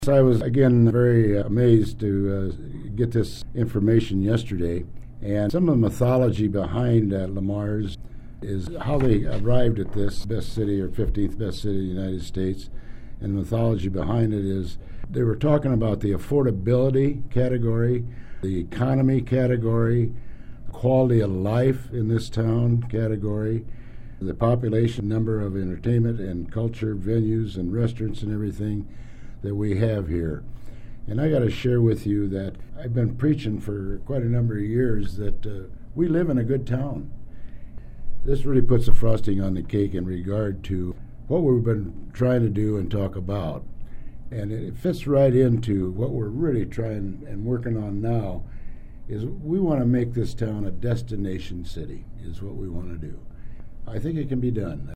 I was again very amazed to get this information yesterday, and some of the mythology behind Lamar's is how they arrived at this best city or 15th best city in the United States. And the mythology behind it is they were talking about the affordability category, the economy category, quality of life in this town category, the population number of entertainment and culture venues and restaurants and everything that we have here. And I got to share with you that I've been preaching for quite a number of years that we live in a good town. This really puts the frosting on the cake in regard to what we've been trying to do and talk about. And it fits right into what we're really trying and working on now is we want to make this town a destination city is what we want to do. I think it can be done.